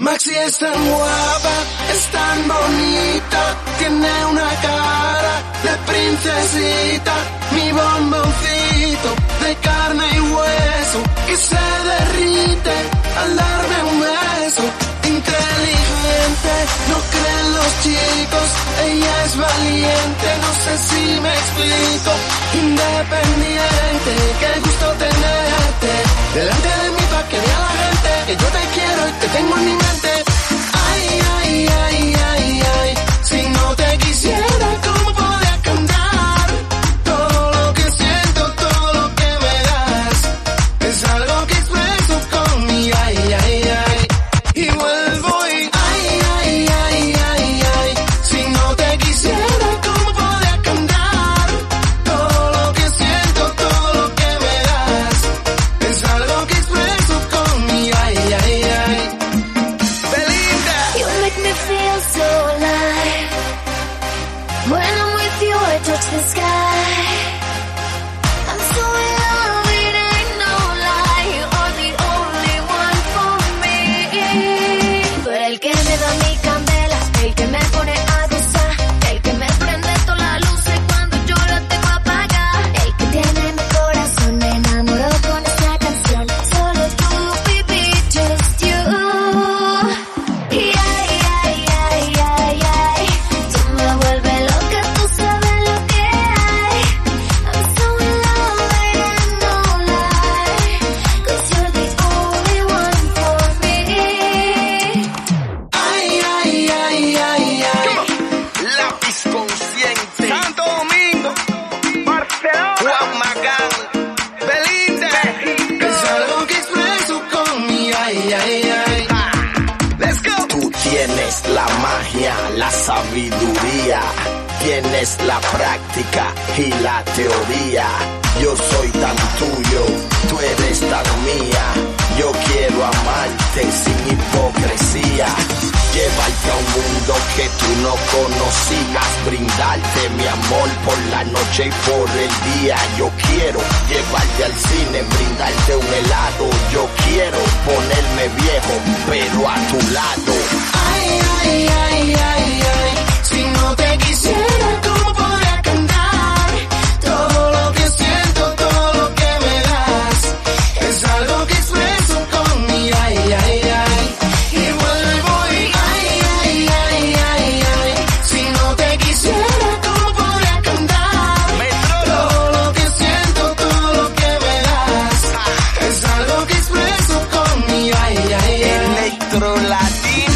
Maxi es tan guapa, es tan bonita, tiene una cara de princesita, mi bomboncito de carne y hueso que se derrite al darme un beso. Inteligente, no creen los chicos, ella es valiente, no sé si me explico. Independiente, qué gusto tenerte delante de mí pa' que vea la gente que yo te quiero y te tengo en mi mente. Ay, ay, ay, ay, ay, si no te quisiera, ¿cómo podría cantar? Todo lo que siento, todo lo que me das, es algo que expreso con mi ay, ay, ay. Y vuelvo y ay, ay, ay, ay, ay, si no te quisiera, ¿cómo podría cantar? Todo lo que siento, todo lo que me das, es algo que expreso con mi ay, ay, ay. Belinda, You make me feel so alive. When I'm with you, I touch the sky. I'm so in love, it ain't no lie. You're the only one for me. Tú eres el que me da mi candela, el que me pone a gozar, el que me prende todas las luces cuando yo la tengo apagada, el que tiene mi corazón enamorado con esta canción. Solo tú, baby, just you. Y ay, ay, ay, ay, ay, tú me vuelves loca, tú sabes lo que hay. I'm so in love, it ain't no lie, 'cause you're the only one for me. ay, ay, ay, ay, ay. Lápiz consciente. Santo Domingo. Barcelona. Juan Magán. Belinda. Es algo que expreso con mi ay, ay, ay. Let's go. Tú tienes la magia, la sabiduría, tienes la práctica y la teoría. Yo soy tan tuyo, tú eres tan mía. Yo quiero amarte sin hipocresía. Llevarte a un mundo que tú no conocías, brindarte mi amor por la noche y por el día. Yo quiero llevarte al cine, brindarte un helado. Yo quiero ponerme viejo, pero a tu lado. Ay, ay, ay, ay, ay, si no te quisiera, ¿cómo podría cantar? Todo lo que siento, todo lo que me das, es algo que expreso con mi ay, ay, ay. Y vuelvo y ay, ay, ay, ay, ay, si no te quisiera, ¿cómo podría cantar? Todo lo que siento, todo lo que me das, es algo que expreso con mi ay, ay, ay. Electro Latino.